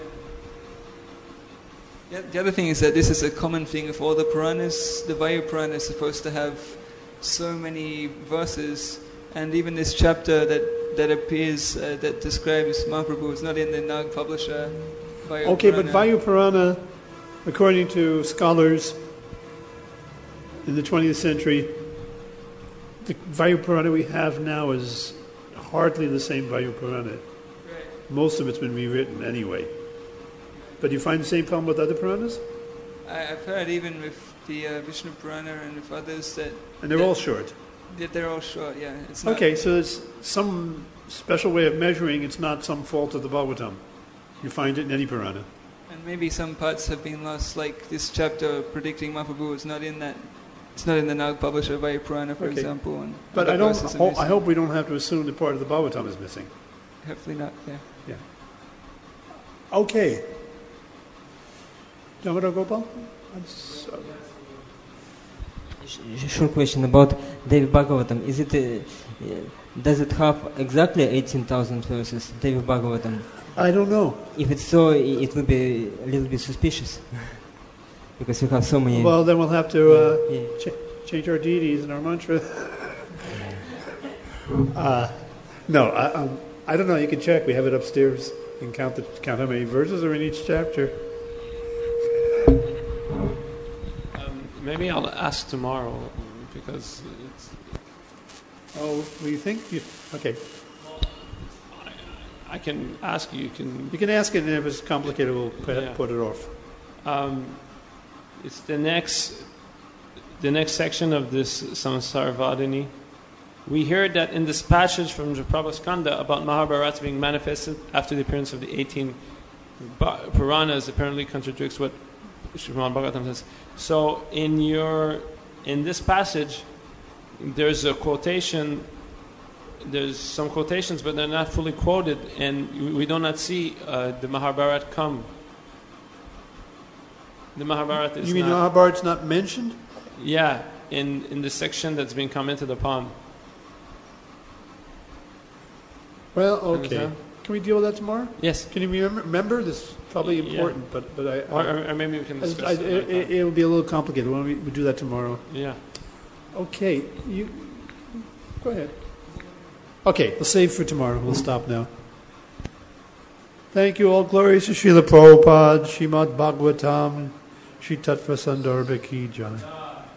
Yeah, the other thing is that this is a common thing of all the Puranas. The Vayu Purana is supposed to have so many verses, and even this chapter that, that appears, uh, that describes Mahaprabhu is not in the Nag publisher. Vayu Okay, Purana. but Vayu Purana, according to scholars in the twentieth century, the Vayu Purana we have now is hardly the same Vayu Purana. Right. Most of it's been rewritten anyway. But you find the same problem with other Puranas? I, I've heard even with the uh, Vishnu Purana and with others that, And they're all short. that they're all short. Yeah, it's not. Okay, so it's some special way of measuring. It's not some fault of the Bhagavatam. You find it in any Purana. And maybe some parts have been lost, like this chapter predicting Mahaprabhu is not in that. It's not in the Nag publisher Vayu Purana, for Okay. example. And But other I don't. verses are Ho- I missing. hope we don't have to assume that part of the Bhagavatam is missing. Hopefully not. Yeah. Yeah. Okay. Damodar Gopal? I'm so- Sh- Short question about Devi Bhagavatam. Is it uh, uh, Does it have exactly eighteen thousand verses, Devi Bhagavatam? I don't know. If it's so, i- it will be a little bit suspicious. Because we have so many... Well, then we'll have to uh, yeah. ch- change our deities and our mantra. uh, no, I, um, I don't know. You can check. We have it upstairs. You can count the count how many verses are in each chapter. Um, maybe I'll ask tomorrow because it's, Oh, what do you think? You, okay, I can ask you. You can. you can ask it, and if it's complicated, we'll put, Yeah. put it off. Um, it's the next, the next section of this Samsarvadini. We heard that in this passage from Prabhaskanda about Mahabharata being manifested after the appearance of the eighteen ba- Puranas apparently contradicts what Srimad Bhagavatam says. So in your, in this passage, there's a quotation. There's some quotations, but they're not fully quoted, and we do not see uh, the Mahabharata come. The Mahabharata is You mean not. Mahabharata's not mentioned? Yeah, in, in the section that's being commented upon. Well, okay. Understand? Can we deal with that tomorrow? Yes. Can you remember? Remember, this is probably Yeah. important, but but I, Or, I, or, or maybe we can I, discuss I, it. another it, time. it will be a little complicated. Why don't we, we do that tomorrow? Yeah. Okay, you go ahead. Okay, we'll save for tomorrow. We'll stop now. Thank you. All glories to Srila Prabhupada, Srimad Bhagavatam, Shri Tattva Sandarbha Ki Jai.